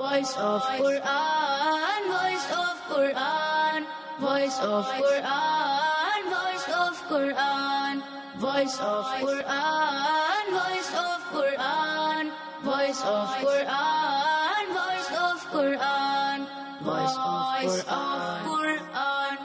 Voice of Quran, Voice of Quran, Voice of Quran, Voice of Quran, Voice of Quran, Voice of Quran, Voice of Quran, Voice of Quran, Voice of Quran.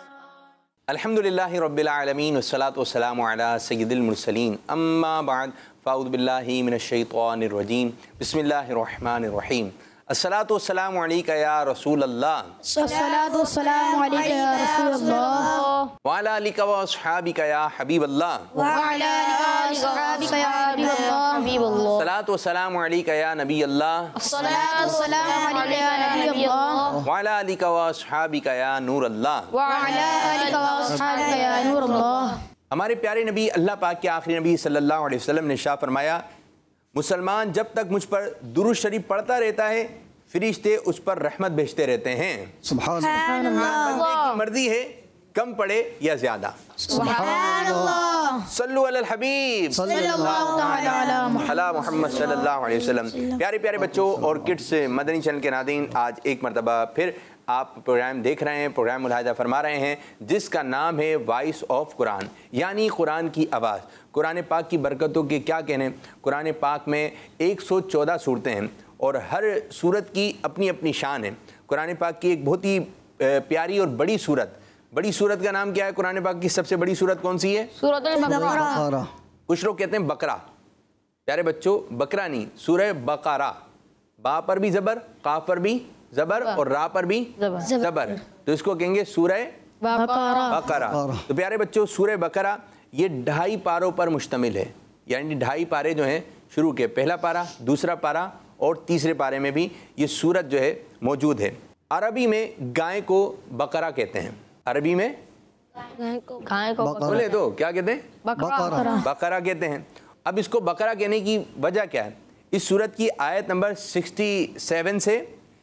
الحمدللہ رب العالمین والصلاة والسلام علی سید المرسلین اما بعد فاعوذ باللہ من الشیطان الرجیم بسم اللہ الرحمن الرحیم الصلاة والسلام علیکہ یا رسول اللہ الصلاة والسلام علیکہ یا رسول اللہ وعلی آلکہ و اصحابکہ یا حبیب اللہ وعلی آلہ وصحابہ یا حبیب اللہ الصلاة والسلام علیکہ یا نبی اللہ الصلاة والسلام علیکہ یا نبی اللہ وعلی آلکہ و اصحابکہ یا نور اللہ وعلی آلہ وصحابہ یا نور اللہ. ہمارے پیارے نبی اللہ پاک کے آخری نبی صلی اللہ علیہ وسلم نے ارشاد فرمایا مسلمان جب تک مجھ پر درود شریف پڑھتا رہتا ہے فرشتے اس پر رحمت بھیجتے رہتے ہیں. سبحان بندے اللہ. کی مرضی ہے کم پڑھے یا زیادہ. سبحان اللہ. صلو علی الحبیب صلی اللہ تعالی علی علی محمد صلی اللہ علیہ وسلم. پیارے پیارے بچوں اور کڈس مدنی چینل کے ناظرین، آج ایک مرتبہ پھر آپ پروگرام دیکھ رہے ہیں، پروگرام ملاحظہ فرما رہے ہیں جس کا نام ہے وائس آف قرآن، یعنی قرآن کی آواز. قرآن پاک کی برکتوں کے کیا کہنے. قرآن پاک میں 114 صورتیں ہیں اور ہر صورت کی اپنی اپنی شان ہے. قرآن پاک کی ایک بہت ہی پیاری اور بڑی صورت کا نام کیا ہے؟ قرآن پاک کی سب سے بڑی صورت کون سی ہے؟ سورۃ البقرہ. کچھ لوگ کہتے ہیں بقرہ. پیارے بچوں بقرہ نہیں، سورہ بقرہ. با پر بھی زبر، قاف پر بھی زبر اور را پر بھی زبر، تو اس کو کہیں گے سورہ بقرہ. تو پیارے بچوں سورہ بقرہ یہ 2.5 پاروں پر مشتمل ہے، یعنی 2.5 پارے جو ہیں شروع کے پہلا پارہ، دوسرا پارہ اور تیسرے پارے میں بھی یہ سورت جو ہے موجود ہے. عربی میں گائے کو بقرہ کہتے ہیں. عربی میں بولے تو کیا کہتے ہیں؟ بقرہ کہتے ہیں. اب اس کو بقرہ کہنے کی وجہ کیا ہے؟ اس سورت کی آیت نمبر 67 سے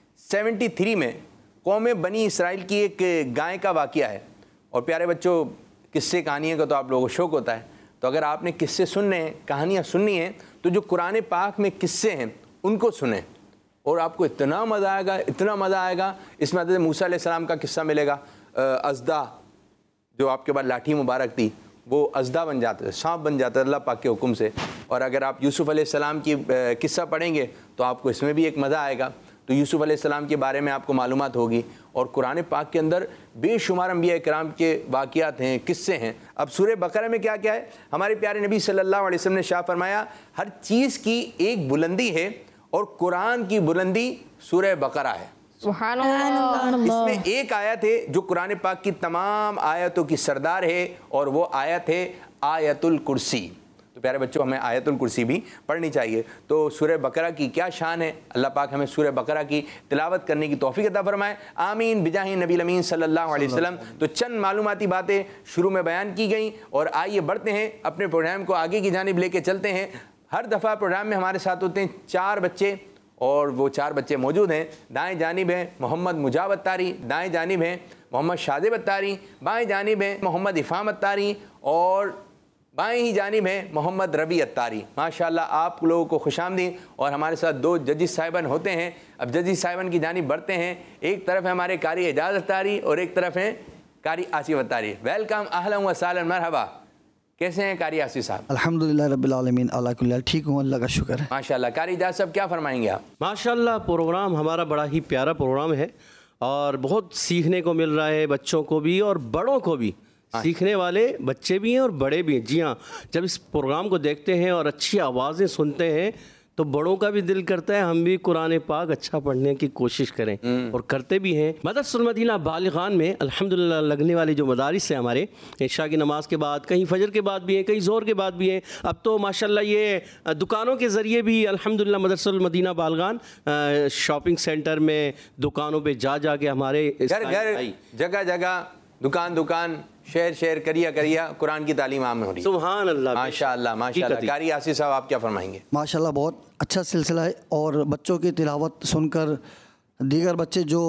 73 میں قوم بنی اسرائیل کی ایک گائے کا واقعہ ہے. اور پیارے بچوں قصے کہانیوں کا تو آپ لوگوں کو شوق ہوتا ہے، تو اگر آپ نے قصے سننے ہیں، کہانیاں سننی ہیں، تو جو قرآن پاک میں قصے ہیں ان کو سنیں اور آپ کو اتنا مزہ آئے گا. اس میں حضرت موسیٰ علیہ السلام کا قصہ ملے گا. ازدا جو آپ کے بعد لاٹھی مبارک تھی وہ ازدا بن جاتا ہے، سانپ بن جاتا ہے اللہ پاک کے حکم سے. اور اگر آپ یوسف علیہ السلام کی قصہ پڑھیں گے تو آپ کو اس میں بھی ایک مزہ آئے گا. تو یوسف علیہ السلام کے بارے میں آپ کو معلومات ہوگی. اور قرآن پاک کے اندر بے شمار انبیاء کرام کے واقعات ہیں، قصے ہیں. اب سورہ بقرہ میں کیا کیا ہے؟ ہمارے پیارے نبی صلی اللہ علیہ وسلم نے ارشاد فرمایا ہر چیز کی ایک بلندی ہے اور قرآن کی بلندی سورہ بقرہ ہے. سبحان اللہ. اس میں ایک آیت ہے جو قرآن پاک کی تمام آیتوں کی سردار ہے اور وہ آیت ہے آیت الکرسی. تو پیارے بچوں ہمیں آیت الکرسی بھی پڑھنی چاہیے. تو سورہ بقرہ کی کیا شان ہے؟ اللہ پاک ہمیں سورہ بقرہ کی تلاوت کرنے کی توفیق عطا فرمائے. آمین بجاہ نبی الامین صلی اللہ علیہ وسلم. تو چند معلوماتی باتیں شروع میں بیان کی گئیں اور آئیے بڑھتے ہیں اپنے پروگرام کو آگے کی جانب لے کے چلتے ہیں. ہر دفعہ پروگرام میں ہمارے ساتھ ہوتے ہیں 4 بچے اور وہ 4 بچے موجود ہیں. دائیں جانب ہیں محمد مجاب اتاری، دائیں جانب ہیں محمد شادب اتاری، بائیں جانب ہیں محمد افہام اتاری اور بائیں ہی جانب ہیں محمد ربی اتاری. ماشاءاللہ آپ لوگوں کو خوش آمدید. اور ہمارے ساتھ 2 ججز صاحبان ہوتے ہیں. اب ججز صاحبان کی جانب بڑھتے ہیں. ایک طرف ہے ہمارے قاری اعجاز اتاری اور ایک طرف ہیں قاری آصف اتاری. ویلکم، اہلا و سہلا، مرحبا. کیسے ہیں قاری آصف صاحب؟ الحمدللہ رب العالمین، اللہ کل حال ٹھیک ہوں، اللہ کا شکر ہے. ماشاءاللہ. قاری اعجاز صاحب کیا فرمائیں گے آپ؟ ماشاءاللہ پروگرام ہمارا بڑا ہی پیارا پروگرام ہے اور بہت سیکھنے کو مل رہا ہے، بچوں کو بھی اور بڑوں کو بھی. سیکھنے والے بچے بھی ہیں اور بڑے بھی ہیں. جی ہاں، جب اس پروگرام کو دیکھتے ہیں اور اچھی آوازیں سنتے ہیں تو بڑوں کا بھی دل کرتا ہے ہم بھی قرآن پاک اچھا پڑھنے کی کوشش کریں اور کرتے بھی ہیں. مدرسۃ المدینہ بالغان میں الحمدللہ لگنے والی جو مدارس ہیں ہمارے، عشاء کی نماز کے بعد، کہیں فجر کے بعد بھی ہیں، کہیں ظہر کے بعد بھی ہیں. اب تو ماشاءاللہ یہ دکانوں کے ذریعے بھی الحمدللہ مدرسۃ المدینہ بالغان شاپنگ سینٹر میں دکانوں پہ جا کے ہمارے گھر جگہ جگہ دکان شہر کریا قرآن کی تعلیم عام میں ہو رہی ہے. سبحان اللہ. ماشاءاللہ ماشاءاللہ. قاری آصف صاحب آپ کیا فرمائیں گے؟ ماشاءاللہ بہت اچھا سلسلہ ہے اور بچوں کی تلاوت سن کر دیگر بچے جو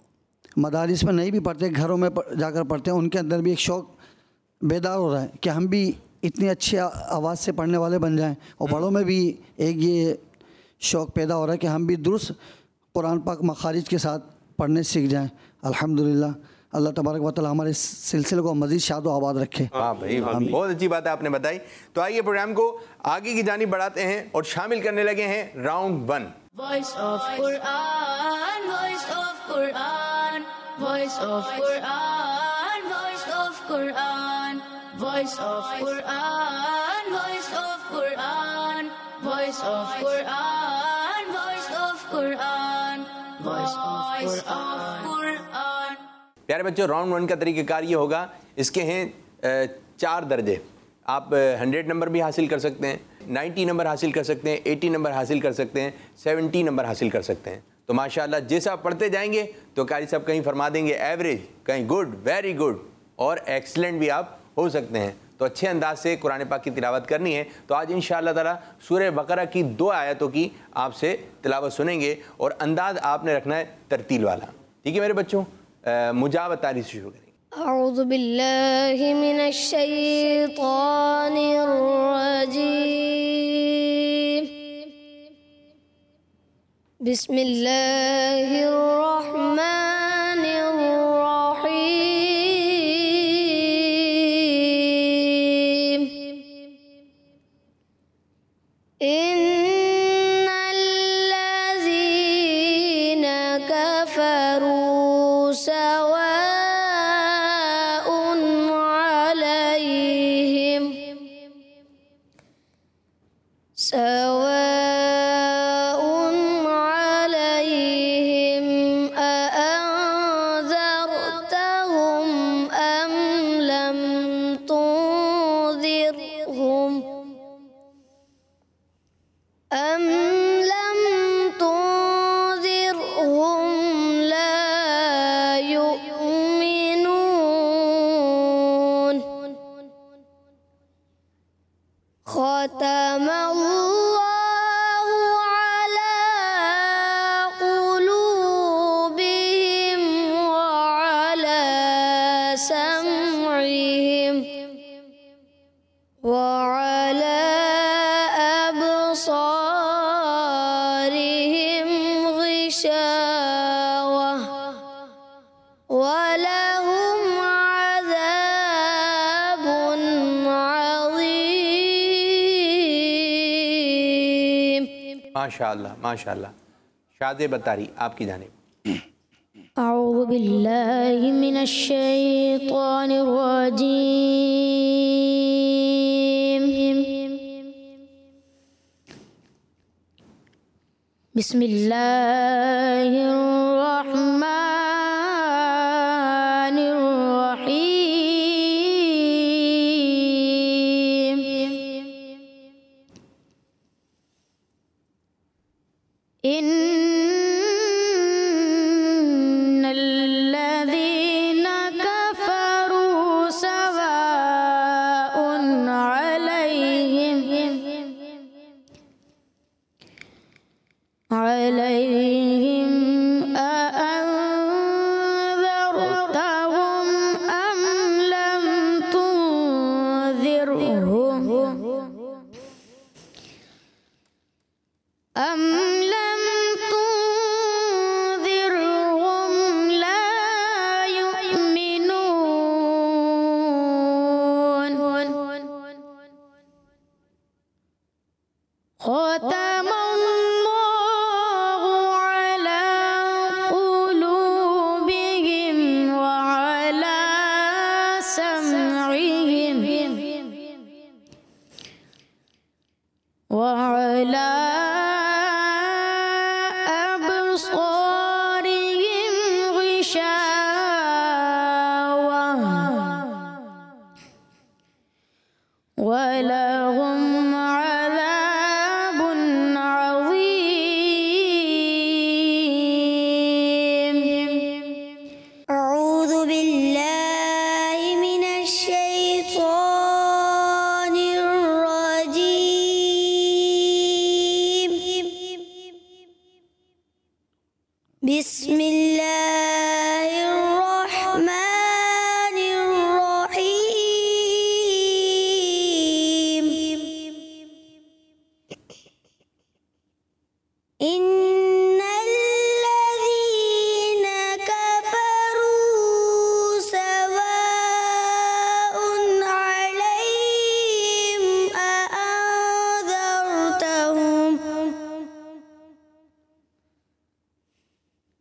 مدارس میں نہیں بھی پڑھتے، گھروں میں جا کر پڑھتے ہیں، ان کے اندر بھی ایک شوق بیدار ہو رہا ہے کہ ہم بھی اتنی اچھی آواز سے پڑھنے والے بن جائیں. اور بڑوں میں بھی ایک یہ شوق پیدا ہو رہا ہے کہ ہم بھی درست قرآن پاک مخارج کے ساتھ پڑھنے سیکھ جائیں. الحمدللہ اللہ تبارک و تعالی ہمارے اس سلسلے کو مزید شاد و آباد رکھے. ہاں بھائی بہت اچھی بات ہے آپ نے بتائی. تو آئیے پروگرام کو آگے کی جانب بڑھاتے ہیں اور شامل کرنے لگے ہیں round 1. Voice of Quran, voice of Quran, voice of Quran, voice of Quran, voice of Quran, voice of Quran, voice of Quran, voice of Quran, voice of Quran. پیارے بچوں راؤنڈ 1 کا طریقہ کار یہ ہوگا, اس کے ہیں 4 درجے. آپ 100 نمبر بھی حاصل کر سکتے ہیں, 90 نمبر حاصل کر سکتے ہیں, 80 نمبر حاصل کر سکتے ہیں, 70 نمبر حاصل کر سکتے ہیں. تو ماشاءاللہ جیسا آپ پڑھتے جائیں گے تو قاری صاحب کہیں فرما دیں گے ایوریج, کہیں گڈ, ویری گڈ اور ایکسلنٹ بھی آپ ہو سکتے ہیں. تو اچھے انداز سے قرآن پاک کی تلاوت کرنی ہے. تو آج انشاءاللہ تعالی سورہ بقرہ کی 2 آیتوں کی آپ سے تلاوت سنیں گے اور انداز آپ نے رکھنا ہے ترتیل والا. ٹھیک ہے میرے بچوں, مجاوب تاریخ سے شروع کریں. أعوذ بالله من الشيطان الرجيم. بسم الله الرحمن الرحيم. إن الذين كفروا سواء عليهم أأنذرتهم أم لم تنذرهم لا يؤمنون. ختم الله على قلوبهم وعلى سمعهم وعلى أبصارهم غشاوة ولهم عذاب عظيم. ماشاءاللہ ماشاءاللہ. شاد بطاری آپ کی جانب. أعوذ بالله من الشيطان الرجيم. بسم الله الرحمن الرحيم. إن الذين كفروا سواء عليهم أأنذرتهم أم لم تنذرهم لا يؤمنون. ختم الله على قلوبهم وعلى سمعهم وعلى أبصارهم غشاوة ولهم عذاب عظيم. أعوذ بالله من الشيطان الرجيم. بسم الله الرحمن الرحيم. إن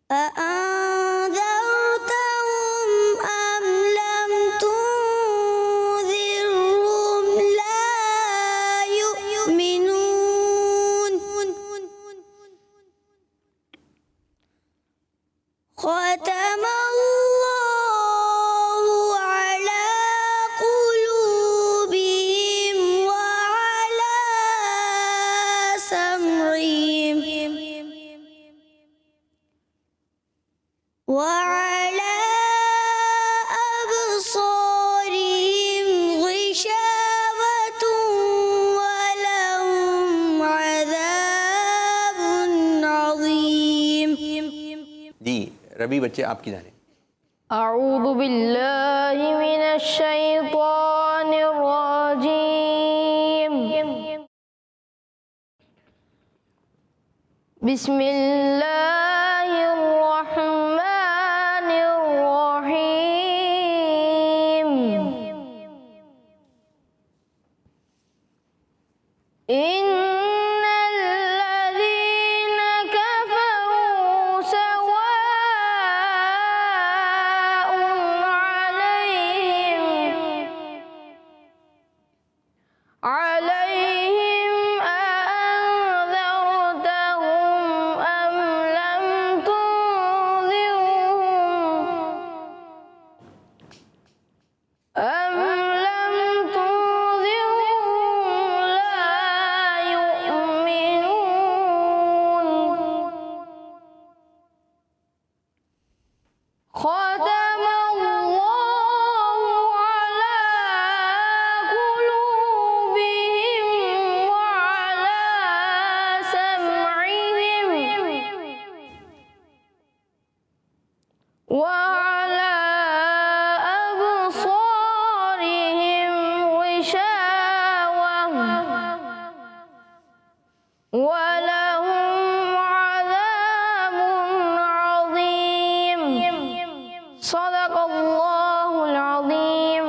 أأنذرتهم أم لم تنذرهم لا يؤمنون ختم الله على قلوبهم وعلى سمعهم وعلى أبصارهم غشاوة ولهم عذاب عظيم. جی ربی بچے آپ کی جانب. أعوذ بالله من الشيطان الرجيم. بسم الله الرحمن الرحيم. إن الذين كفروا سواء عليهم أأنذرتهم أم لم تنذرهم لا يؤمنون ختم الله على قلوبهم وعلى سمعهم وعلى أبصارهم غشاوة ولهم عذاب عظيم. صدق الله العظيم.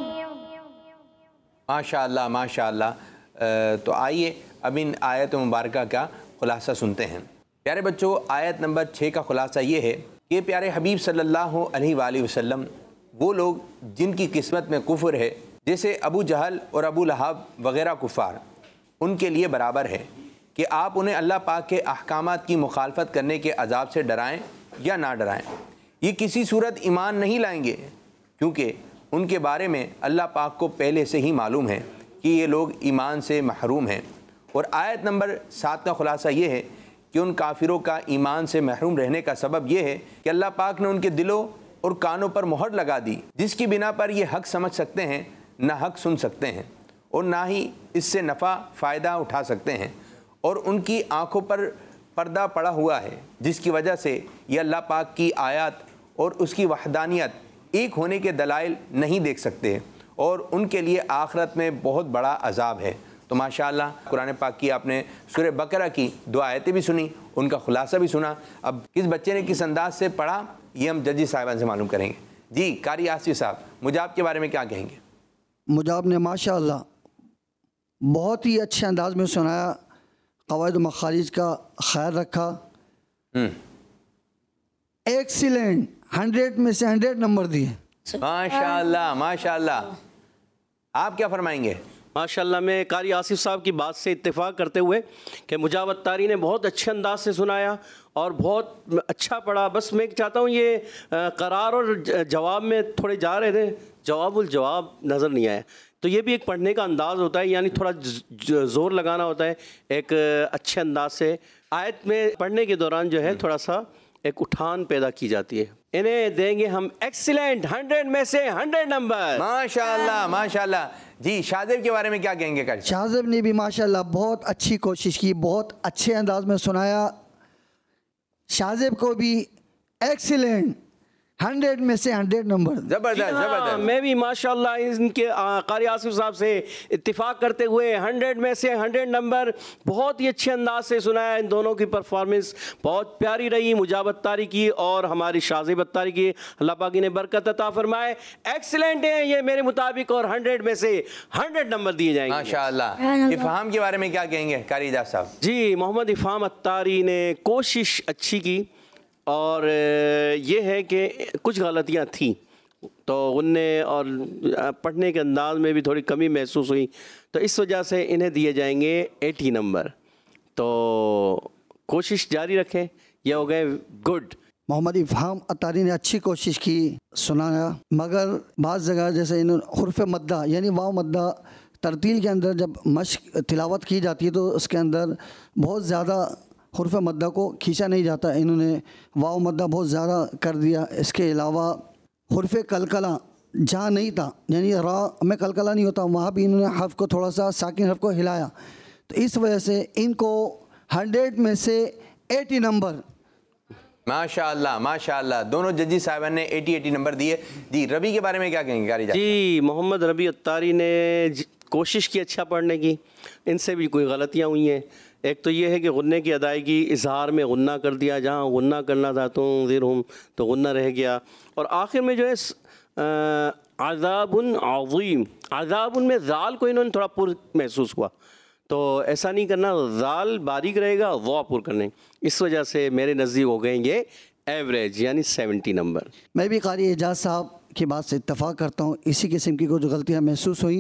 ماشاء اللہ ماشاء اللہ. تو آئیے اب ان آیت مبارکہ کا خلاصہ سنتے ہیں. پیارے بچوں، آیت نمبر 6 کا خلاصہ یہ ہے کہ پیارے حبیب صلی اللہ علیہ وآلہ وسلم وہ لوگ جن کی قسمت میں کفر ہے، جیسے ابو جہل اور ابو لہب وغیرہ کفار، ان کے لیے برابر ہے کہ آپ انہیں اللہ پاک کے احکامات کی مخالفت کرنے کے عذاب سے ڈرائیں یا نہ ڈرائیں. یہ کسی صورت ایمان نہیں لائیں گے، کیونکہ ان کے بارے میں اللہ پاک کو پہلے سے ہی معلوم ہے کہ یہ لوگ ایمان سے محروم ہیں. اور آیت نمبر 7 کا خلاصہ یہ ہے کہ ان کافروں کا ایمان سے محروم رہنے کا سبب یہ ہے کہ اللہ پاک نے ان کے دلوں اور کانوں پر مہر لگا دی، جس کی بنا پر یہ حق سمجھ سکتے ہیں، نہ حق سن سکتے ہیں، اور نہ ہی اس سے نفع فائدہ اٹھا سکتے ہیں. اور ان کی آنکھوں پر پردہ پڑا ہوا ہے، جس کی وجہ سے یہ اللہ پاک کی آیات اور اس کی وحدانیت ایک ہونے کے دلائل نہیں دیکھ سکتے، اور ان کے لیے آخرت میں بہت بڑا عذاب ہے. تو ماشاءاللہ قرآن پاک کی آپ نے سورہ بقرہ کی 2 آیتیں بھی سنی، ان کا خلاصہ بھی سنا. اب کس بچے نے کس انداز سے پڑھا یہ ہم ججی صاحبان سے معلوم کریں گے. جی قاری آصف صاحب، مجاب کے بارے میں کیا کہیں گے؟ مجاب نے ماشاءاللہ بہت ہی اچھے انداز میں سنایا، قواعد و مخارج کا خیال رکھا. ایکسیلنٹ، 100 میں سے 100 نمبر دیے. ماشاءاللہ ماشاءاللہ. آپ کیا فرمائیں گے؟ ماشاءاللہ میں قاری آصف صاحب کی بات سے اتفاق کرتے ہوئے کہ مجاب اتاری نے بہت اچھے انداز سے سنایا اور بہت اچھا پڑھا. بس میں چاہتا ہوں یہ قرار اور جواب میں تھوڑے جا رہے تھے، جواب الجواب نظر نہیں آیا. تو یہ بھی ایک پڑھنے کا انداز ہوتا ہے، یعنی تھوڑا زور لگانا ہوتا ہے ایک اچھے انداز سے. آیت میں پڑھنے کے دوران جو ہے تھوڑا سا ایک اٹھان پیدا کی جاتی ہے. انہیں دیں گے ہم ایکسیلنٹ 100 میں سے 100 نمبر. ماشاءاللہ ماشاءاللہ. جی شاہزیب کے بارے میں کیا کہیں گے؟ شاہزیب نے بھی ماشاءاللہ بہت اچھی کوشش کی، بہت اچھے انداز میں سنایا. شاہزیب کو بھی ایکسیلنٹ 100 میں سے 100 نمبر. زبردست زبردست. میں بھی ماشاءاللہ ان کے قاری آصف صاحب سے اتفاق کرتے ہوئے 100 میں سے 100 نمبر. بہت ہی اچھے انداز سے سنایا. ان دونوں کی پرفارمنس بہت پیاری رہی، مجاب اتاری کی اور ہماری شاہزیب اتاری کی. اللہ پاک نے برکت عطا فرمائے. ایکسیلنٹ ہیں یہ میرے مطابق، اور 100 میں سے 100 نمبر دیے جائیں گے ماشاءاللہ. افہام کے بارے میں کیا کہیں گے قاری اعجاز صاحب؟ جی محمد افہام اتاری نے کوشش اچھی کی، اور یہ ہے کہ کچھ غلطیاں تھیں تو غنے اور پڑھنے کے انداز میں بھی تھوڑی کمی محسوس ہوئی، تو اس وجہ سے انہیں دیے جائیں گے 80 نمبر. تو کوشش جاری رکھیں. یہ ہو گئے گڈ. محمد افہام اتاری نے اچھی کوشش کی، سنایا، مگر بعض جگہ جیسے انہوں نے حرف مدہ یعنی واو مدہ ترتیل کے اندر جب مشق تلاوت کی جاتی ہے تو اس کے اندر بہت زیادہ حرف مدہ کو کھینچا نہیں جاتا. انہوں نے واو مدہ بہت زیادہ کر دیا. اس کے علاوہ حرف کلکلہ جہاں نہیں تھا یعنی را میں کلکلہ نہیں ہوتا وہاں بھی انہوں نے حرف کو تھوڑا سا ساکن حرف کو ہلایا. تو اس وجہ سے ان کو 100 میں سے 80 نمبر. ماشاءاللہ ماشاءاللہ. دونوں ججی صاحبان نے 80 نمبر دیے. جی ربی کے بارے میں کیا کہیں گے قاری جان؟ جی محمد ربی اتاری نے کوشش کی اچھا پڑھنے کی، ان سے بھی کوئی غلطیاں ہوئی ہیں. ایک تو یہ ہے کہ غنے کی ادائیگی اظہار میں غنہ کر دیا، جہاں غنہ کرنا تھا تو غنہ رہ گیا. اور آخر میں جو ہے عذاب عظیم، عذاب میں ذال کو انہوں نے تھوڑا پر محسوس ہوا، تو ایسا نہیں کرنا، ذال باریک رہے گا، وا پر کرنے. اس وجہ سے میرے نزدیک ہو گئیں گے ایوریج یعنی 70 نمبر. میں بھی قاری اعجاز صاحب کی بات سے اتفاق کرتا ہوں. اسی قسم کی جو غلطیاں محسوس ہوئیں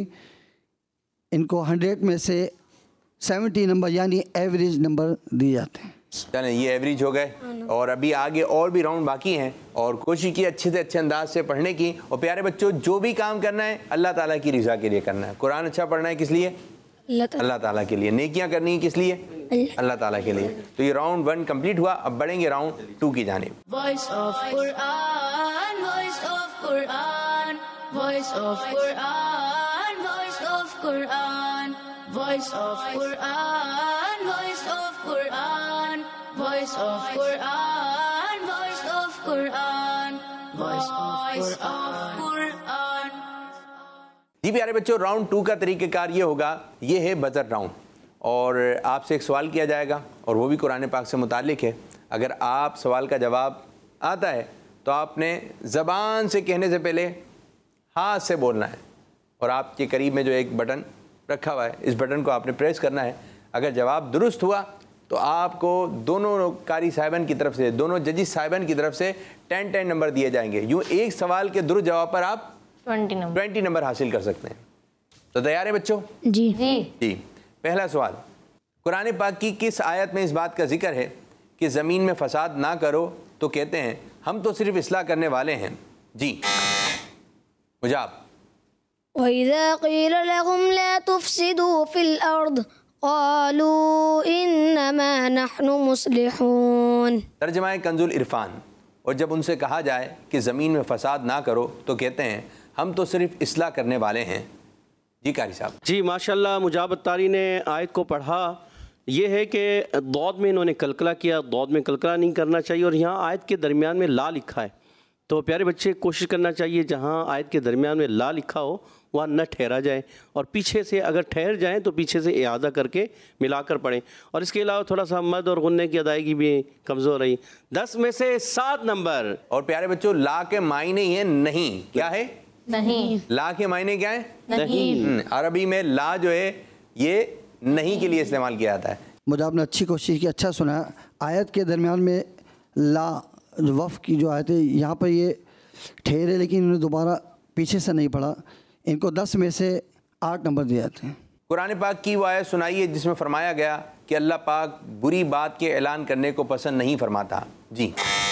ان کو 100 میں سے 70 نمبر یعنی ایوریج نمبر دیے جاتے ہیں. چلیں یہ ایوریج ہو گئے، اور ابھی آگے اور بھی راؤنڈ باقی ہیں، اور کوشش کی اچھے سے اچھے انداز سے پڑھنے کی. اور پیارے بچوں جو بھی کام کرنا ہے اللہ تعالیٰ کی رضا کے لیے کرنا ہے. قرآن اچھا پڑھنا ہے کس لیے؟ اللہ تعالیٰ کے لیے. نیکیاں کرنی ہے کس لیے؟ اللہ تعالیٰ کے لیے. تو یہ راؤنڈ 1 کمپلیٹ ہوا. اب بڑھیں گے راؤنڈ 2 کی جانب. Voice of Quran, voice of Quran, voice of Quran, voice of Quran, voice of Quran, voice of Quran, voice of Quran, voice of Quran, voice of Quran. جی پیارے بچوں راؤنڈ 2 کا طریقہ کار یہ ہوگا، یہ ہے بزر راؤنڈ، اور آپ سے ایک سوال کیا جائے گا اور وہ بھی قرآن پاک سے متعلق ہے. اگر آپ سوال کا جواب آتا ہے تو آپ نے زبان سے کہنے سے پہلے ہاتھ سے بولنا ہے، اور آپ کے قریب میں جو ایک بٹن رکھا ہوا ہے اس بٹن کو آپ نے پریس کرنا ہے. اگر جواب درست ہوا تو آپ کو دونوں قاری صاحبان کی طرف سے، دونوں ججز صاحبان کی طرف سے 10 نمبر دیے جائیں گے. یوں ایک سوال کے درست جواب پر آپ 20 نمبر حاصل کر سکتے ہیں. تو تیار ہیں بچوں؟ جی جی. پہلا سوال، قرآن پاک کی کس آیت میں اس بات کا ذکر ہے کہ زمین میں فساد نہ کرو تو کہتے ہیں ہم تو صرف اصلاح کرنے والے ہیں؟ جی مجاب. وَإِذَا قِيلَ لَهُمْ لَا تُفْسِدُوا فِي الْأَرْضِ قَالُوا إِنَّمَا نَحْنُ مُصْلِحُونَ. ترجمہ کنز العرفان. اور جب ان سے کہا جائے کہ زمین میں فساد نہ کرو تو کہتے ہیں ہم تو صرف اصلاح کرنے والے ہیں. جی قاری صاحب. جی ماشاءاللہ مجاب اتاری نے آیت کو پڑھا. یہ ہے کہ ضاد میں انہوں نے کلکلہ کیا، ضاد میں کلکلہ نہیں کرنا چاہیے، اور یہاں آیت کے درمیان میں لا لکھا ہے. تو پیارے بچے کوشش کرنا چاہیے جہاں آیت کے درمیان میں لا لکھا ہو وہاں نہ ٹھہرا جائے، اور پیچھے سے اگر ٹھہر جائیں تو پیچھے سے اعادہ کر کے ملا کر پڑھیں. اور اس کے علاوہ تھوڑا سا مد اور غنے کی ادائیگی بھی کمزور رہی. 10 میں سے 7 نمبر. اور پیارے بچوں لا کے معنی یہ نہیں، کیا ہے؟ نہیں. لا کے معنی کیا ہے؟ نہیں. عربی میں لا جو ہے یہ نہیں کے لیے استعمال کیا جاتا ہے. مجھے آپ نے اچھی کوشش کی، اچھا سنا. آیت کے درمیان میں لا وف کی جو آیت ہے یہاں پر یہ ٹھہرے، لیکن انہوں نے دوبارہ پیچھے سے نہیں پڑھا. ان کو 10 میں سے 8 نمبر دیے جاتے ہیں. قرآن پاک کی وہ آیت سنائیے جس میں فرمایا گیا کہ اللہ پاک بری بات کے اعلان کرنے کو پسند نہیں فرماتا. جی.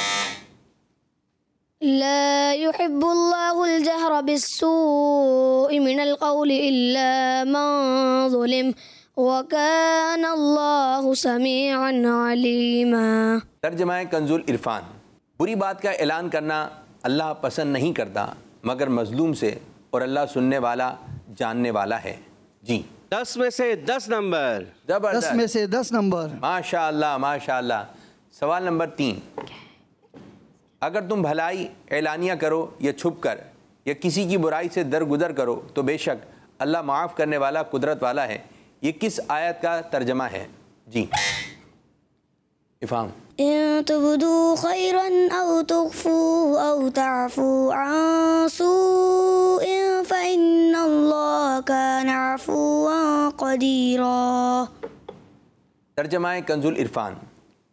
لا يحب الله الجهر بالسوء من القول إلا من ظلم وكان الله سميعا عليما. ترجمہ کنز العرفان. بری بات کا اعلان کرنا اللہ پسند نہیں کرتا مگر مظلوم سے، اور اللہ سننے والا جاننے والا ہے. جی. 10 میں سے 10 نمبر. 10 میں سے 10 نمبر. ماشاءاللہ ماشاءاللہ. سوال نمبر 3، اگر تم بھلائی اعلانیہ کرو یا چھپ کر یا کسی کی برائی سے درگزر کرو تو بے شک اللہ معاف کرنے والا قدرت والا ہے. یہ کس آیت کا ترجمہ ہے؟ جی افہام. إن تبدوا خيرا أو تخفوه أو تعفوا عن سوء فإن الله كان عفوا قديرا. ترجمہ کنز العرفان.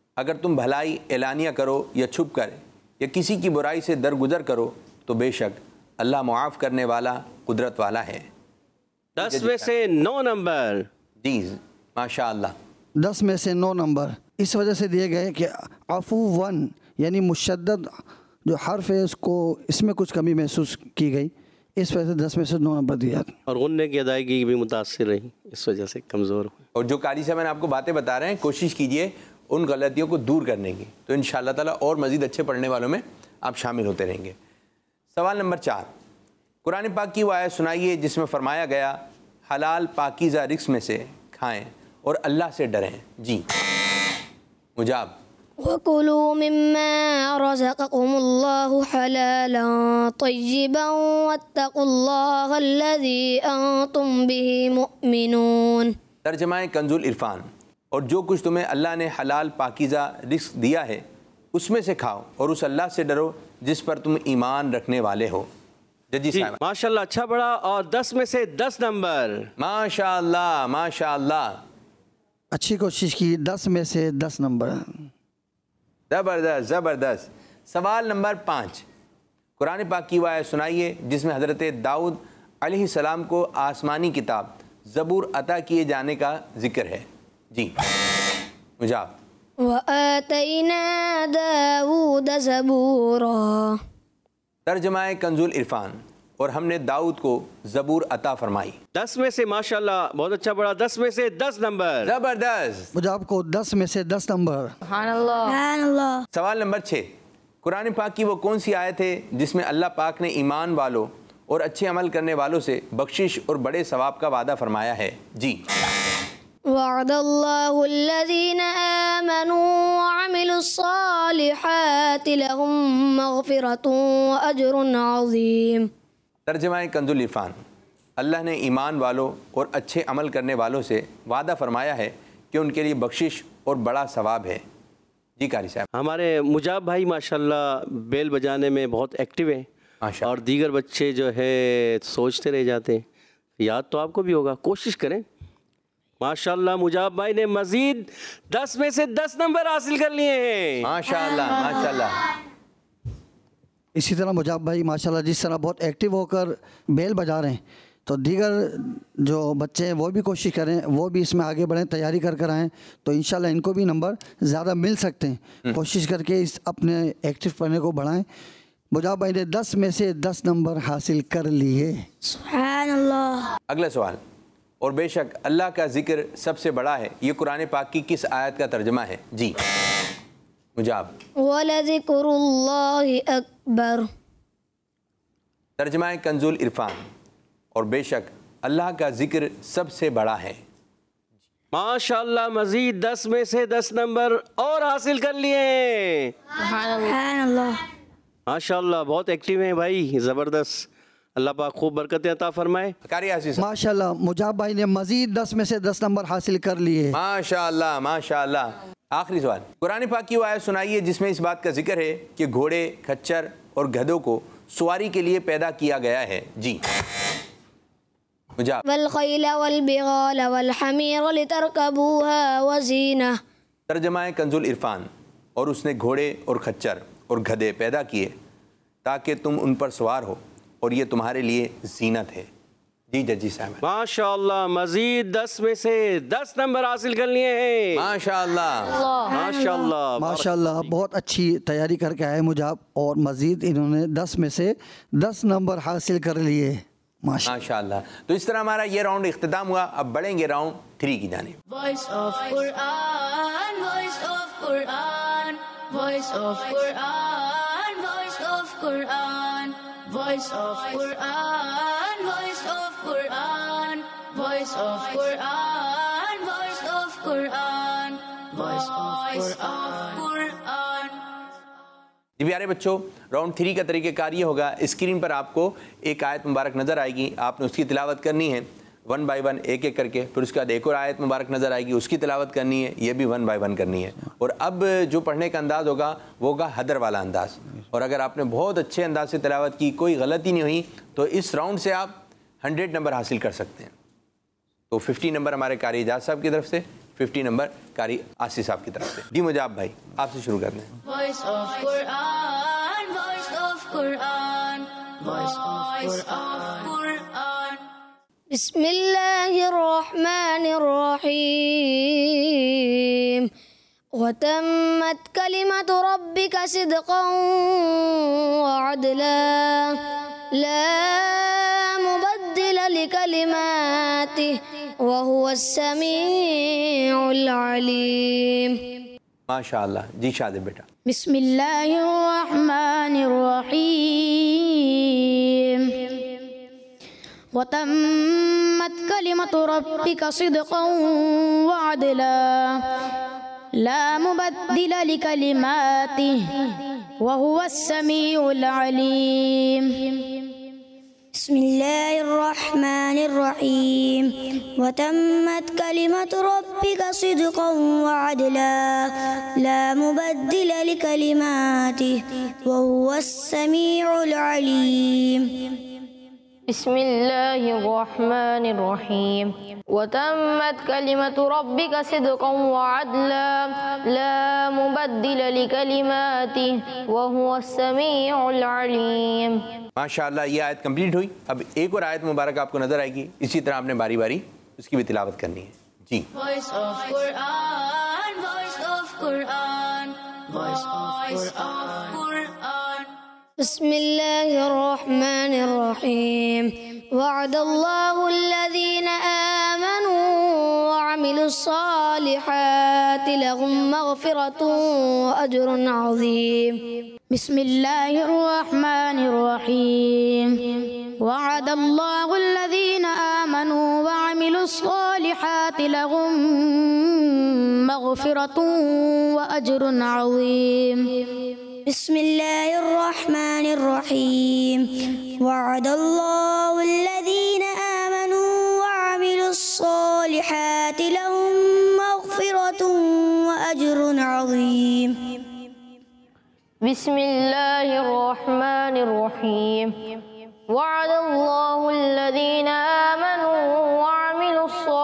اگر تم بھلائی اعلانیہ کرو یا چھپ کر یا کسی کی برائی سے درگزر کرو تو بے شک اللہ معاف کرنے والا قدرت والا ہے۔ 10 میں سے 9 نمبر۔ جی ماشاء اللہ، 10 میں سے 9 نمبر اس وجہ سے دیے گئے کہ عفوً یعنی مشدد جو حرف ہے اس میں کچھ کمی محسوس کی گئی، اس وجہ سے 10 میں سے 9 نمبر دیا۔ اور غنّے کی ادائیگی بھی متاثر رہی، اس وجہ سے کمزور ہوئی۔ اور جو قاری صاحب نے آپ کو باتیں بتا رہے ہیں کوشش کیجئے ان غلطیوں کو دور کرنے کی، تو انشاءاللہ تعالیٰ اور مزید اچھے پڑھنے والوں میں آپ شامل ہوتے رہیں گے۔ سوال نمبر 4، قرآن پاک کی وہ آیت سنائیے جس میں فرمایا گیا حلال پاکیزہ رزق میں سے کھائیں اور اللہ سے ڈریں۔ جی مجاب۔ وَكُلُوا مِمَّا رَزَقَكُمُ اللَّهُ حَلَالًا طَيِّبًا وَاتَّقُوا اللَّهَ الَّذِي أَنْتُمْ بِهِ مُؤْمِنُونَ۔ ترجمہ کنز العرفان، اور جو کچھ تمہیں اللہ نے حلال پاکیزہ رزق دیا ہے اس میں سے کھاؤ اور اس اللہ سے ڈرو جس پر تم ایمان رکھنے والے ہو۔ جی جی صاحب ماشاءاللہ اچھا پڑھا، اور 10 میں سے 10 نمبر۔ ماشاء اللہ ماشاء اللہ، اچھی کوشش کی، 10 میں سے 10 نمبر۔ زبردست زبردست۔ سوال نمبر 5، قرآن پاک کی وہ آیت سنائیے جس میں حضرت داؤد علیہ السلام کو آسمانی کتاب زبور عطا کیے جانے کا ذکر ہے۔ جی مجاب۔ وَآتَيْنَا دَاوُودَ زَبُورًا۔ ترجمہ کنز العرفان، اور ہم نے داؤد کو زبور عطا فرمائی۔ 10 میں سے ماشاءاللہ بہت اچھا پڑھا، 10 میں سے 10 نمبر۔ زبردست۔ مجھے آپ کو 10 میں سے 10 نمبر۔ سبحان اللہ۔ سبحان اللہ۔ سوال نمبر 6، قرآن پاک کی وہ کون سی آیت ہے جس میں اللہ پاک نے ایمان والوں اور اچھے عمل کرنے والوں سے بخشش اور بڑے ثواب کا وعدہ فرمایا ہے؟ جی وعد الله الذين آمنوا وعملوا الصالحات لهم مغفرة وأجر عظيم۔ ترجمہ کنز العرفان، اللہ نے ایمان والوں اور اچھے عمل کرنے والوں سے وعدہ فرمایا ہے کہ ان کے لیے بخشش اور بڑا ثواب ہے۔ جی قاری صاحب۔ ہمارے مجاب بھائی ماشاءاللہ بیل بجانے میں بہت ایکٹیو ہیں، ماشاء اور دیگر بچے جو ہے سوچتے رہ جاتے ہیں، یاد تو آپ کو بھی ہوگا، کوشش کریں۔ ماشاءاللہ مجاب بھائی نے مزید 10 میں سے 10 نمبر حاصل کر لیے ہیں۔ ماشاءاللہ ماشاءاللہ۔ اسی طرح مجاب بھائی ماشاءاللہ جس طرح بہت ایکٹیو ہو کر بیل بجا رہے ہیں، تو دیگر جو بچے ہیں وہ بھی کوشش کریں، وہ بھی اس میں آگے بڑھیں، تیاری کر کر آئیں، تو انشاءاللہ ان کو بھی نمبر زیادہ مل سکتے ہیں۔ کوشش کر کے اس اپنے ایکٹیو پڑھنے کو بڑھائیں۔ مجاب بھائی نے 10 میں سے 10 نمبر حاصل کر لیے۔ سبحان اللہ۔ اگلا سوال، اور بے شک اللہ کا ذکر سب سے بڑا ہے، یہ قرآن پاک کی کس آیت کا ترجمہ ہے؟ جی مجاب۔ وَلَذِكْرُ اللَّهِ أَكْبَرُ۔ ترجمہ کنز العرفان، اور بے شک اللہ کا ذکر سب سے بڑا ہے۔ ماشاءاللہ مزید 10 میں سے 10 نمبر اور حاصل کر لیے ہیں۔ سبحان اللہ۔ ماشاءاللہ بہت ایکٹیو ہیں بھائی، زبردست، اللہ پاک خوب برکتیں عطا فرمائے۔ قاری عاصی صاحب۔ ماشاءاللہ مجاب بھائی نے مزید 10 میں سے 10 نمبر حاصل کر لیے۔ ماشاءاللہ ماشاءاللہ۔ آخری سوال، قرآن پاک کی وہ آیت سنائیے جس میں اس بات کا ذکر ہے کہ گھوڑے، کھچر اور گدھوں کو سواری کے لیے پیدا کیا گیا ہے۔ جی مجاب۔ والخیل والبغال والحمیر لترکبوها وزینہ۔ ترجمہ کنز العرفان، اور اس نے گھوڑے اور کھچر اور گدھے پیدا کیے تاکہ تم ان پر سوار ہو اور یہ تمہارے لیے زینت ہے۔ جی ججی صاحب۔ ماشاءاللہ مزید 10 میں سے 10 نمبر حاصل کر لیے ہیں۔ ماشاءاللہ ماشاءاللہ ماشاءاللہ بہت اچھی تیاری کر کے آئے مجاب، اور مزید انہوں نے 10 میں سے 10 نمبر حاصل کر لیے۔ ماشاءاللہ۔ تو اس طرح ہمارا یہ راؤنڈ اختتام ہوا، اب بڑھیں گے راؤنڈ 3 کی جانب۔ Voice of Quran, voice of Quran, voice of Quran, voice of Quran, voice of Quran, voice of Quran, voice of Quran, voice of Quran, voice of Quran. جی پیارے بچوں، راؤنڈ 3 کا طریقہ کار یہ ہوگا، اسکرین پر آپ کو ایک آیت مبارک نظر آئے گی، آپ نے اس کی تلاوت کرنی ہے 1 بائی 1 ایک ایک کر کے، پھر اس کے بعد ایک اور آیت مبارک نظر آئے گی، اس کی تلاوت کرنی ہے، یہ بھی 1 بائی 1 کرنی ہے۔ اور اب جو پڑھنے کا انداز ہوگا وہ ہوگا حدر والا انداز، اور اگر آپ نے بہت اچھے انداز سے تلاوت کی، کوئی غلطی نہیں ہوئی، تو اس راؤنڈ سے آپ 100 نمبر حاصل کر سکتے ہیں۔ تو 50 نمبر ہمارے قاری اعجاز صاحب کی طرف سے، 50 نمبر قاری آصف صاحب کی طرف سے. جی مجاب بھائی آپ سے شروع کرتے ہیں. Voice of Quran, voice of Quran, voice of Quran. بسم الله الرحمن الرحيم وتمت كلمة ربك صدقا وعدلا لا مبدل لكلماته وهو السميع العليم. ماشاء اللہ. جی شادب بیٹا. بسم اللہ الرحمن الرحیم وتمت کلمۃ ربک صدقا وعدلا لا مبدل لکلماتہ وهو السمیع العلیم. بسم الله الرحمن الرحيم وتمت كلمة ربك صدقا وعدلا لا مبدل لكلماته وهو السميع العليم. بسم الله الرحمن الرحيم وتمت كلمة ربك صدقا وعدلا لا مبدل لكلماته وهو السميع العليم. ماشاءاللہ. یہ آیت کمپلیٹ ہوئی. اب ایک اور آیت مبارک آپ کو نظر آئے گی. اسی طرح آپ نے باری باری اس کی بھی تلاوت کرنی ہے. جی. Voice of Quran, voice of Quran, voice of Quran. بسم الله الرحمن الرحيم وعد الله الذين آمنوا وعملوا الصالحات لهم مغفرة وأجر عظيم. بسم اللہ الرحمن الرحیم وعد اللہ الذین آمنوا وعملوا الصالحات لهم مغفرة وأجر عظیم. بسم الله الرحمن الرحيم وعد الله الذين آمنوا وعملوا الصالحات لهم مغفرة وأجر عظيم. بسم الله الرحمن الرحيم وعد الله الذين آمنوا وعملوا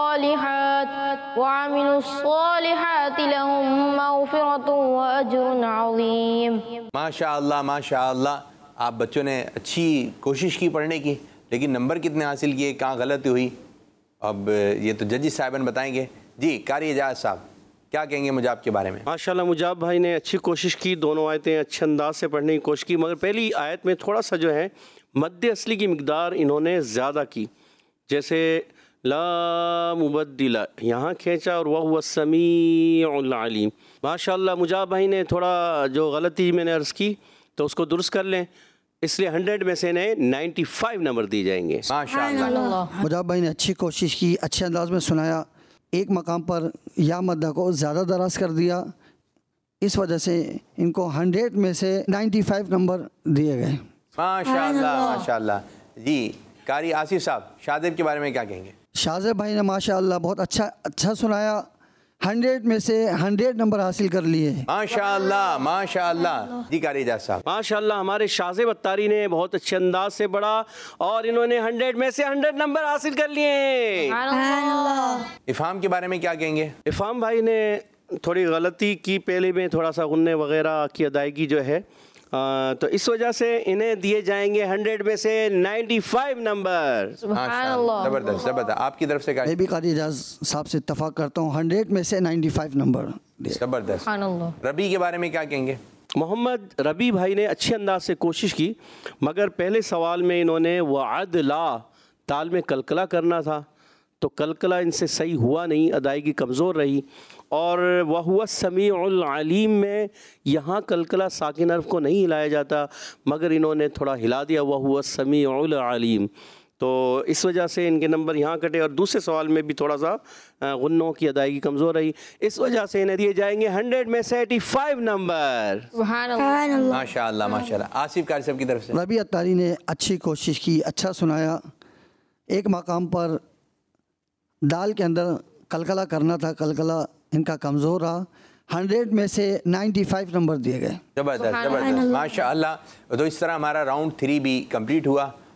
الصالحات لهم مغفرة وأجر عظيم. ماشاء اللہ ماشاء اللہ. آپ بچوں نے اچھی کوشش کی پڑھنے کی, لیکن نمبر کتنے حاصل کیے, کہاں غلطی ہوئی, اب یہ تو ججز صاحبان بتائیں گے. جی قاری اعجاز صاحب کیا کہیں گے مجاب کے بارے میں؟ ماشاءاللہ مجاب بھائی نے اچھی کوشش کی, دونوں آیتیں اچھے انداز سے پڑھنے کی کوشش کی, مگر پہلی آیت میں تھوڑا سا جو ہے مد اصلی کی مقدار انہوں نے زیادہ کی. جیسے لا مبدل یہاں کھینچا اور وَهُوَ السَّمِيعُ الْعَلِيمُ. ماشاءاللہ مجاب بھائی نے تھوڑا جو غلطی میں نے عرض کی تو اس کو درست کر لیں, اس لیے 100 میں سے انہیں 95 نمبر دی جائیں گے. ماشاءاللہ. مجاب بھائی نے اچھی کوشش کی, اچھے انداز میں سنایا, ایک مقام پر یا مدہ کو زیادہ دراز کر دیا, اس وجہ سے ان کو 100 میں سے 95 نمبر دیے گئے. ماشاءاللہ ماشاءاللہ. جی قاری آصف صاحب شادب کے بارے میں کیا کہیں گے؟ شازب بھائی نے ماشاءاللہ بہت اچھا سنایا, 100 میں سے 100 نمبر حاصل کر لیے. ماشاءاللہ ماشاءاللہ. جی قاری اعجاز صاحب. ماشاءاللہ ہمارے شازب اتاری نے بہت اچھے انداز سے پڑھا اور انہوں نے 100 میں سے 100 نمبر حاصل کر لیے. افہام کے بارے میں کیا کہیں گے؟ افہام بھائی نے تھوڑی غلطی کی, پہلے میں تھوڑا سا غنّے وغیرہ کی ادائیگی جو ہے, تو اس وجہ سے انہیں دیے جائیں گے 100 میں سے 95 نمبر. زبردست زبردست. آپ کی طرف سے میں بھی قاری اعجاز صاحب سے اتفاق کرتا ہوں, 100 میں سے 95 نمبر. زبردست. ربی کے بارے میں کیا کہیں گے؟ محمد ربی بھائی نے اچھے انداز سے کوشش کی, مگر پہلے سوال میں انہوں نے وعدلا تال میں کلکلہ کرنا تھا, تو کلکلہ ان سے صحیح ہوا نہیں, ادائیگی کمزور رہی. اور وَهُوَ السَّمِيعُ الْعَلِيمُ میں یہاں کلکلہ ساکن حرف کو نہیں ہلایا جاتا, مگر انہوں نے تھوڑا ہلا دیا وَهُوَ السَّمِيعُ الْعَلِيمُ, تو اس وجہ سے ان کے نمبر یہاں کٹے. اور دوسرے سوال میں بھی تھوڑا سا غنوں کی ادائیگی کمزور رہی, اس وجہ سے انہیں دیے جائیں گے 100 میں سے 85 نمبر. ماشاءاللہ ماشاءاللہ. آصف قاری صاحب کی طرف سے. ربی اتاری نے اچھی کوشش کی, اچھا سنایا, ایک مقام پر دال کے اندر کلکلہ کرنا تھا, کلکلہ ان کا کمزور رہا, 100 میں سے 95 نمبر دیے گئے. زبردست زبردست ماشاءاللہ. تو اس طرح ہمارا راؤنڈ 3 بھی کمپلیٹ ہوا,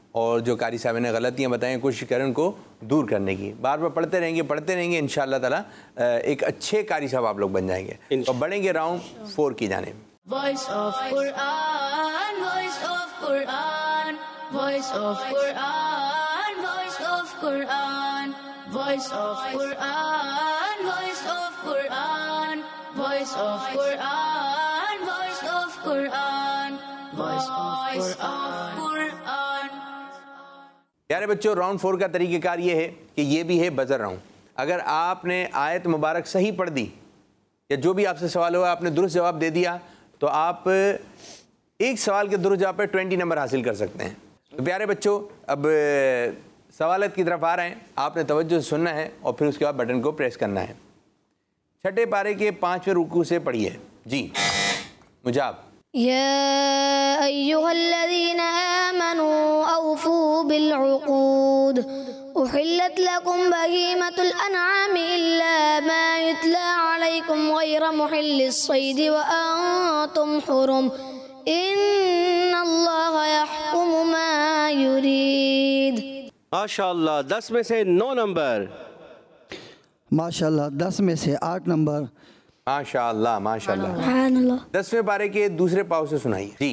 اور جو قاری صاحب نے غلطیاں بتائیں کوشش کریں ان کو دور کرنے کی. بار بار پڑھتے رہیں گے انشاءاللہ تعالیٰ ایک اچھے قاری صاحب آپ لوگ بن جائیں گے. اور بڑھیں گے راؤنڈ 4 کی جانب. Voice of Quran, voice of Quran, voice of Quran, voice of Quran, voice of Quran, voice of Quran, voice of Quran, voice of Quran, voice of Quran. پیارے بچوں راؤنڈ 4 کا طریقہ کار یہ ہے کہ یہ بھی ہے بزر راؤنڈ. اگر آپ نے آیت مبارک صحیح پڑھ دی یا جو بھی آپ سے سوال ہوا آپ نے درست جواب دے دیا تو آپ ایک سوال کے درست جواب پہ 20 نمبر حاصل کر سکتے ہیں. تو پیارے بچوں اب سوالات کی طرف آ رہے ہیں. آپ نے توجہ سے سننا ہے اور پھر اس کے بعد بٹن کو پریس کرنا ہے. چھٹے پارے کے 5ویں رکوع سے پڑھیے. جی مجاب. يا أيها الذين آمنوا أوفوا بالعقود أحلت لكم بهيمة الأنعام إلا ما يتلى عليكم غير محل الصيد وأنتم حرم إن الله يحكم ما يريد. ماشاءاللہ 10 میں سے 9 نمبر. ماشاءاللہ 10 میں سے 8 نمبر. ماشاءاللہ ماشاءاللہ. سبحان اللہ. 10ویں پارے کے دوسرے پاؤ سے سنائیے. جی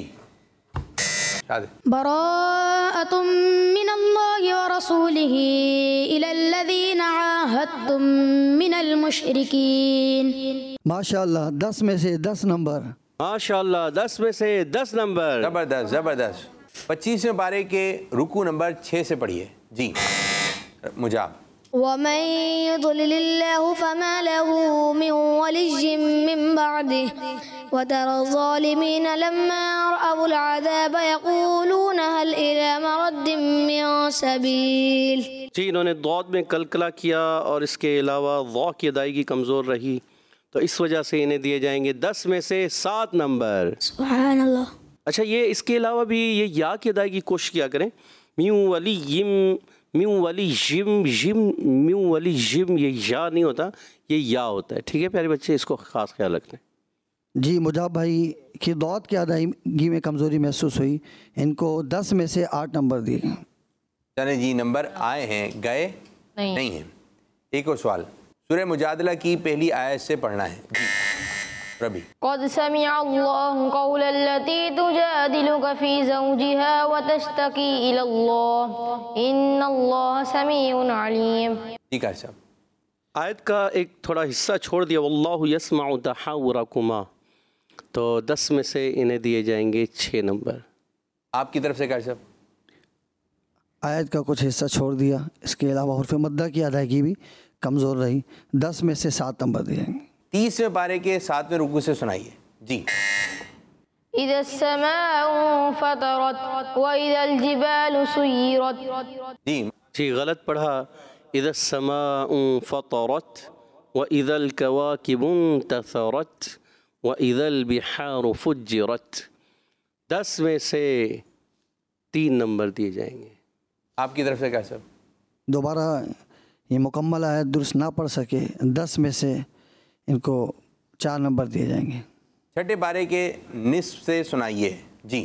براءة من الله ورسوله إلى الذين عاهدتم من المشركين. ماشاءاللہ 10 میں سے 10 نمبر. ماشاءاللہ 10 میں سے 10 نمبر. زبردست زبردست. 25ویں پارے کے رکوع نمبر 6 سے پڑھیے. جی مجاب. ومن يضلل الله فما له من ولي من بعده وترى الظالمين لما رأوا العذاب يقولون هل إلى مرد من سبيل. جی انہوں نے ضاد میں کلکلا کیا اور اس کے علاوہ ضا کی ادائیگی کمزور رہی تو اس وجہ سے انہیں دیے جائیں گے 10 میں سے 7 نمبر. سبحان اللہ. اچھا یہ اس کے علاوہ بھی یہ یا کی ادائیگی کوشش کیا کریں. میوں ولی یم میوں والی جم جم میوں والی جم یہ یا نہیں ہوتا یہ یا ہوتا ہے. ٹھیک ہے پیارے بچے اس کو خاص خیال رکھیں. جی مجاب بھائی کی دعوت کی ادائیگی میں کمزوری محسوس ہوئی. ان کو 10 میں سے 8 نمبر دیے. چلیں جی نمبر آئے ہیں گئے نہیں ہیں. ایک اور سوال سورہ مجادلہ کی پہلی آیت سے پڑھنا ہے. جی ربی. قد سمع الله قول التي تجادلك في زوجها وتشتكي إلى الله إن الله سميع عليم. جی قاری صاحب. آیت کا ایک تھوڑا حصہ چھوڑ دیا واللہ یسمع تحاورکما تو 10 میں سے انہیں دیے جائیں گے 6 نمبر. آپ کی طرف سے قاری صاحب. آیت کا کچھ حصہ چھوڑ دیا. اس کے علاوہ حرف مدہ کی ادائیگی بھی کمزور رہی. 10 میں سے 7 نمبر دیے جائیں گے. 30ویں پارے کے 7ویں رکوع سے سنائیے. جی إذا السماء فطرت وإذا الجبال سيرت. جی غلط پڑھا. اذا السماء فطرت واذا الكواكب انتثرت واذا البحار فجرت. 10 میں سے 3 نمبر دیے جائیں گے. آپ کی طرف سے قاری صاحب. دوبارہ یہ مکمل آیت درست نہ پڑھ سکے 10 میں سے ان کو 4 نمبر دیے جائیں گے. چھٹے پارے کے نصف سے سنائیے. جی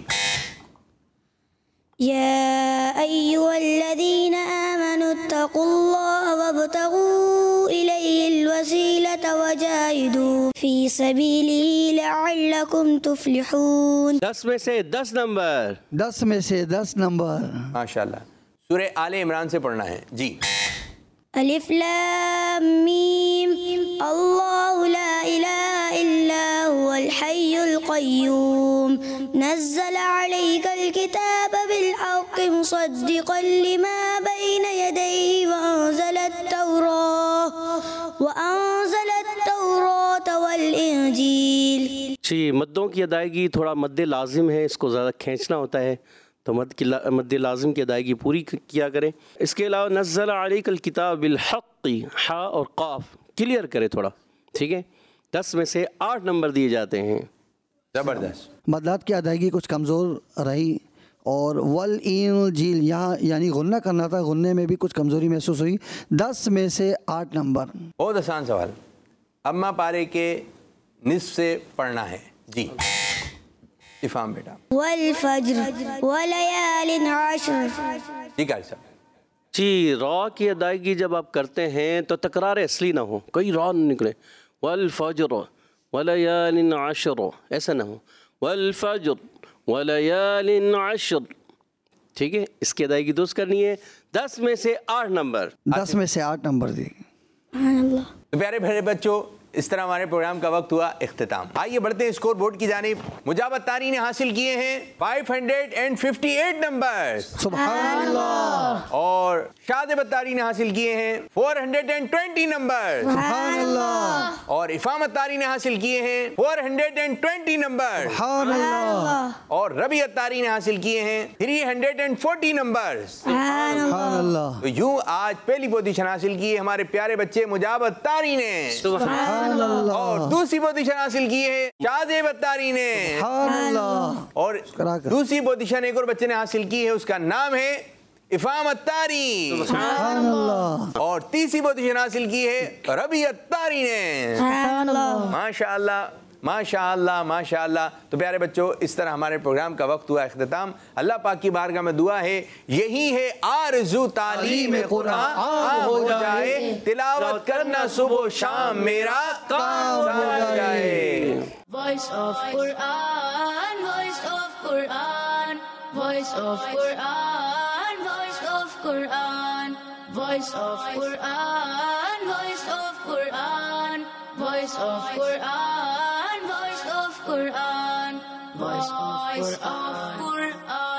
يا أيها الذين آمنوا اتقوا الله وابتغوا إليه الوسيلة وجاهدوا في سبيله لعلكم تفلحون. 10 میں سے 10 نمبر. 10 میں سے 10 نمبر. ماشاءاللہ. سورہ آل عمران سے پڑھنا ہے. جی الف لام میم اللہ لا الہ الا هو الحی القیوم نزل علیک الکتاب بالحق مصدقا لما بین یدیہ وانزل التوراۃ والانجیل. جی مدوں کی ادائیگی تھوڑا مد لازم ہے اس کو زیادہ کھینچنا ہوتا ہے تو مد لازم کی ادائیگی پوری کیا کریں. اس کے علاوہ نزل علیک الکتاب بالحق حا اور قاف کلیئر کرے تھوڑا. ٹھیک ہے 10 میں سے 8 نمبر دیے جاتے ہیں. زبردست. مدات کی ادائیگی کچھ کمزور رہی اور والانجیل یہاں یعنی غنہ کرنا تھا غنے میں بھی کچھ کمزوری محسوس ہوئی. 10 میں سے 8 نمبر. بہت آسان سوال. اما پارے کے نصف سے پڑھنا ہے. جی افہام بیٹا. والفجر وليال عشر. جی قاری صاحب. جی را کی ادائیگی جب آپ کرتے ہیں تو تکرار اصلی نہ ہو, کوئی را نہ نکلے. والفجر ولیال عشر ایسا نہ ہو. والفجر ولیال عشر. ٹھیک ہے, اس کی ادائیگی درست کرنی ہے. 10 میں سے 8 نمبر. 10 میں سے 8 نمبر دی. سبحان اللہ. پیارے بھائی بچوں, اس طرح ہمارے پروگرام کا وقت ہوا اختتام. آئیے بڑھتے ہیں اسکور بورڈ کی جانب. مجابت طاری نے حاصل کیے ہیں 558 نمبر. سبحان اللہ. اور شادب طاری نے حاصل کیے ہیں 420 نمبر. سبحان اللہ. اور افامت طاری نے حاصل کیے ہیں 420 نمبر. سبحان اللہ. اور ربیعت طاری نے حاصل کیے ہیں 340 نمبر. سبحان اللہ. تو یوں آج پہلی پوزیشن حاصل کی ہے ہمارے پیارے بچے مجابت طاری نے. سبحان اللہ. اور دوسری پوزیشن حاصل کی ہے شازیب طاری نے. سبحان اللہ. اور دوسری پوزیشن ایک اور بچے نے حاصل کی ہے, اس کا نام ہے افامت طاری. سبحان اللہ. اور تیسری پوزیشن حاصل کی ہے ربیعت طاری نے. سبحان اللہ. ماشاء اللہ ماشاء اللہ ماشاء اللہ. تو پیارے بچوں, اس طرح ہمارے پروگرام کا وقت ہوا اختتام. اللہ پاک کی بارگاہ میں دعا ہے, یہی ہے آرزو تعلیم قرآن عام ہو جائے, تلاوت کرنا صبح و شام میرا کام ہو جائے. Voice of Quran, voice of Quran, voice of Quran, voice of Quran, voice of Quran, voice of Quran, voice of Quran, voice of Quran, voice of Quran.